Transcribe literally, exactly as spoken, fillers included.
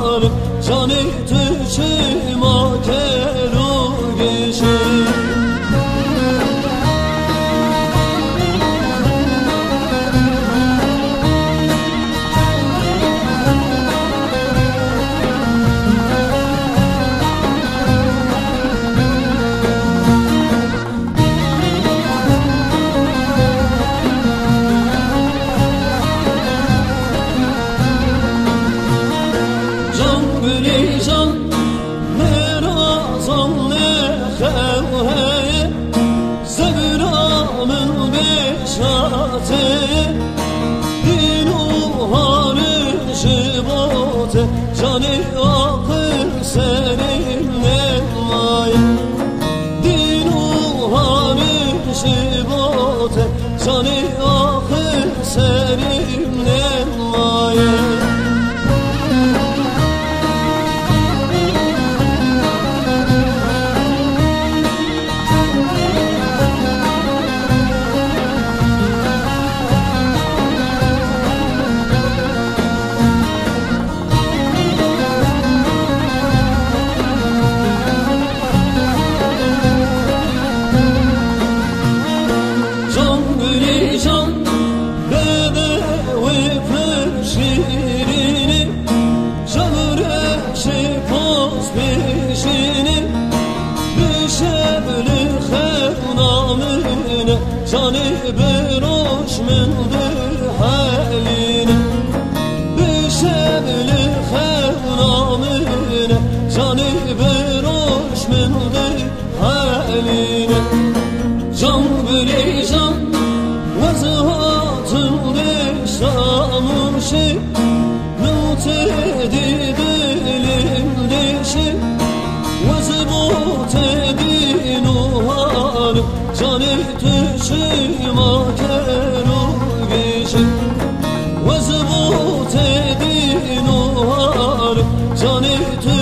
نوحان جانی تو چه ما کرو گشی جانی آخر سرین نمای دین و هانی شبات جانی آخر سرین نمای جانی بروش من در حالینه بشبل خونامینه جانی بروش من در حالینه جان بلی جان وزهاتن دشتاموشی نوت دیدلیم دیشی وزبوت دینوهانم جانی تو چه ما کرو گشی وزبوت دینوهانم جانی تو